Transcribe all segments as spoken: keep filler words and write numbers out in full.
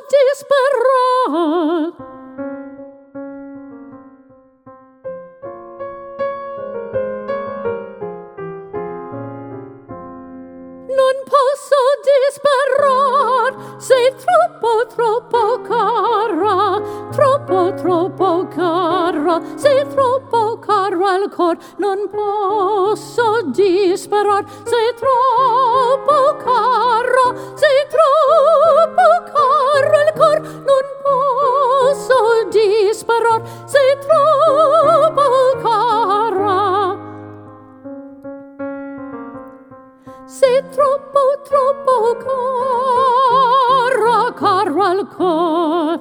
disperat. Non posso disperar, sei troppo, troppo cara, troppo, troppo cara, sei troppo caro al cor. Non posso disperar, sei troppo cara, sei troppo caro al cor. Non posso disperar, sei troppo cara. Sei troppo, troppo cara, caro al cor.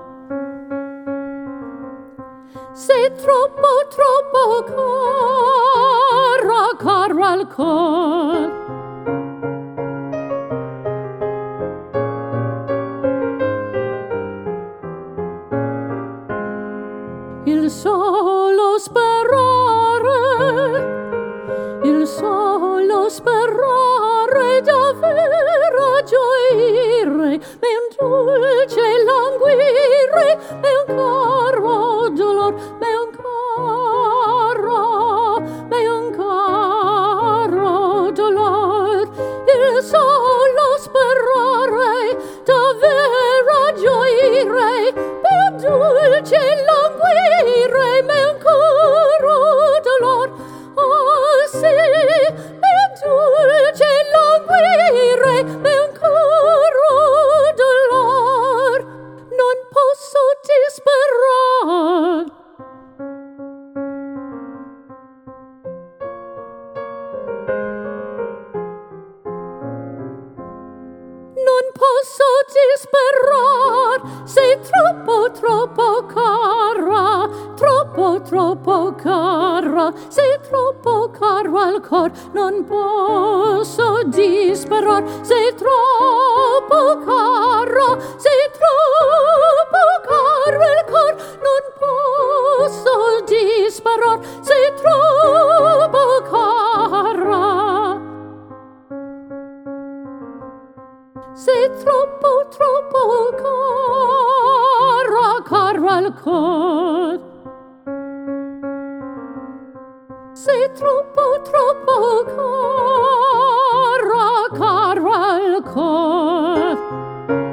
Sei troppo, troppo cara, caro al cor. Il solo sperare, il solo sperare davvero gioire, è un dolce languire, è un caro dolor, è un caro, è un caro dolor. Il solo sperare davvero gioire, è un dolce languire, è un caro dolor. Oh sì, è un dolce languire, è un caro dolor. Non posso disperar. Non posso disperar, sei troppo, troppo cara, troppo, troppo cara, sei troppo caro al cor. Non posso disperar, sei troppo cara, sei troppo caro al cor. Non posso disperar, sei troppo cara. Sei troppo, troppo cara, caro al cor. Sei troppo, troppo cara, caro al cor.